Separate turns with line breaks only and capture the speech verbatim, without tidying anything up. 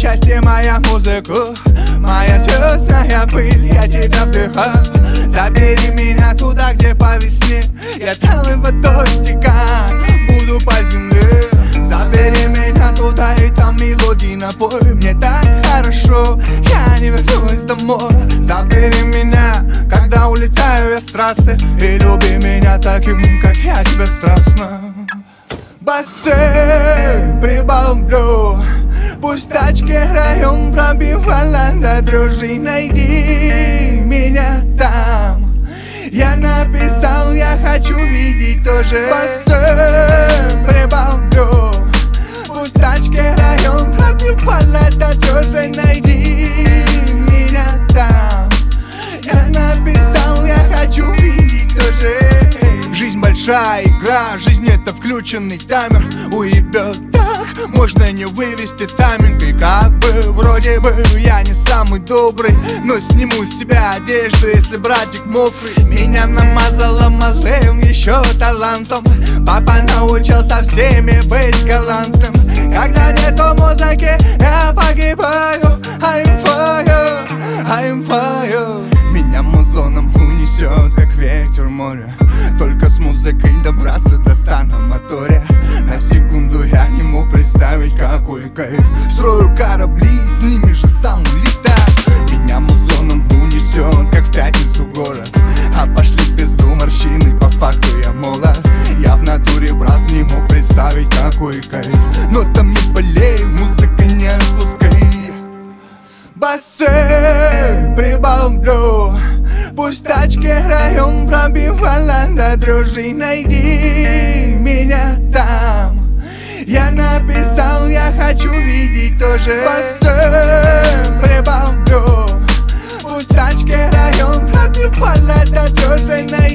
части моя музыка, моя звездная пыль, я тебя вдыхаю. Забери меня туда, где по весне я талой водой стекаю, буду по земле. Забери меня туда, и там мелодии напой. Мне так хорошо, я не вернусь домой. Забери меня, когда улетаю я с трассы, и люби меня таким, как я тебя страстно. Басы прибавлю, пусть тачки район пробивала до дрожи. Найди меня там, я написал, я хочу видеть тоже. Басы прибавлю, пусть тачки район пробивала до дрожи. Найди меня там, я написал, я хочу видеть тоже. Жизнь большая игра, жизнь это включенный таймер. Уебет так, можно не вывести тайминг. И как бы, вроде бы, я не самый добрый, но сниму с себя одежду, если братик мокрый. Меня намазала малым еще талантом. Папа научил со всеми быть галантным. Когда нету музыки, я погибаю. I'm fire, I'm fire. Меня музоном унесет, как ветер моря. Только с музыкой добраться до стана моторя. На секунду я не мог представить, какой кайф. Строю корабли, с ними же сам улетаю. Меня музоном унесет, как в пятницу город. А пошли в пизду морщины, по факту я молод. Я в натуре, брат, не мог представить, какой кайф. Но там не болей, музыка не отпускай. Басы прибавлю, пусть тачки район пробивала до дрожи. Найди меня там, я написал, я хочу видеть тоже. Басы прибавлю, пусть тачки район пробивала до дрожи.